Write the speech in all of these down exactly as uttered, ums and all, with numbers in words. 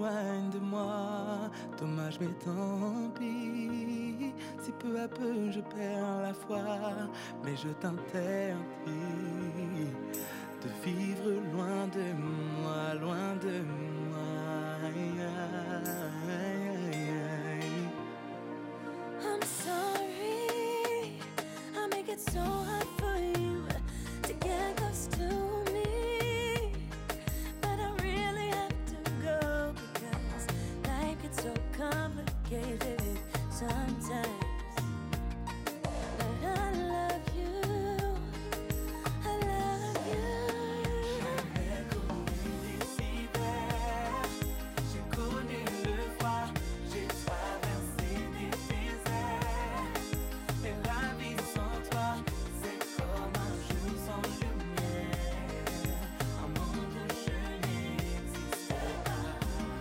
s'éloigne de moi. Dommage, mais tant pis. Si peu à peu je perds la foi, mais je t'interdis de vivre loin de moi, loin de moi. I'm sorry, I make it so hard for you to get close to me, but I really have to go because life gets so complicated sometimes. But I love you, I love you. J'avais connu des hivers, j'ai connu le froid, j'ai traversé des déserts. Et la vie sans toi, c'est comme un jour sans lumière, un monde où je n'existe pas.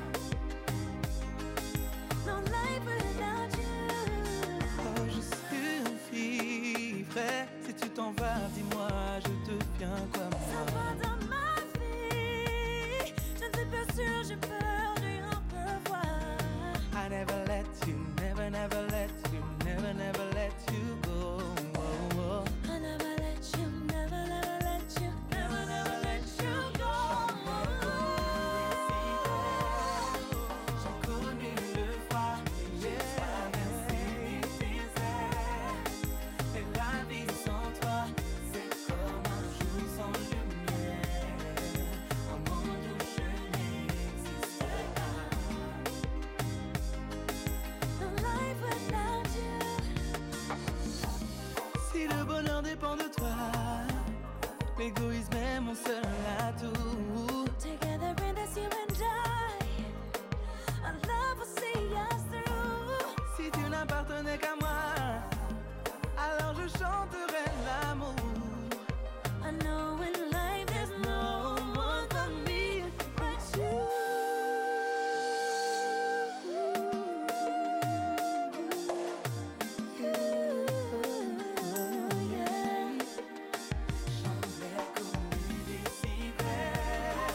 No life without you. Oh, je survivrai. Si tu t'en vas, dis-moi, je deviens comme Ça moi. va dans ma vie, je ne suis pas sûre, j'ai peur de rien revoir. I never let you, never, never let you, never, never let you go. Oh, oh. I never let you, never, never let you, never, never let you go. J'ai connu le froid, j'ai traversé des déserts. Et la vie sans toi, c'est comme un jour sans lumière, un monde où je n'existe pas. No life without you. Si le bonheur dépend de toi, l'égoïsme est mon seul atout. Together in this you and I, our love will see us through. Si tu n'appartenais qu'à moi, alors je chanterai l'amour. I know in life there's no one for me but you. You, yeah. J'avais connu des hivers,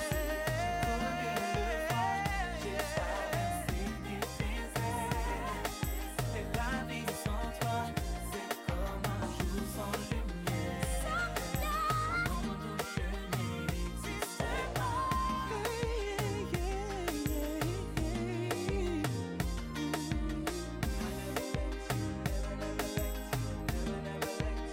j'ai connu le froid, j'ai traversé des déserts. Et la vie sans toi, c'est comme un jour sans lumière, un monde où je n'existe pas. I never let you, never, never let you, never, never let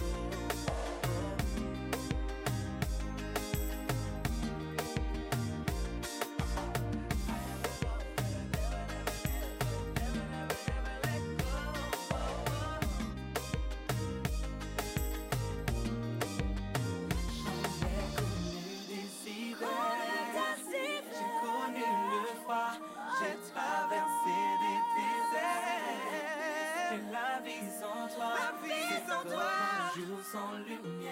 J'avais connu des hivers, j'ai connu le froid, j'ai traversé des déserts. Et la vie sans toi, c'est comme un jour sans lumière.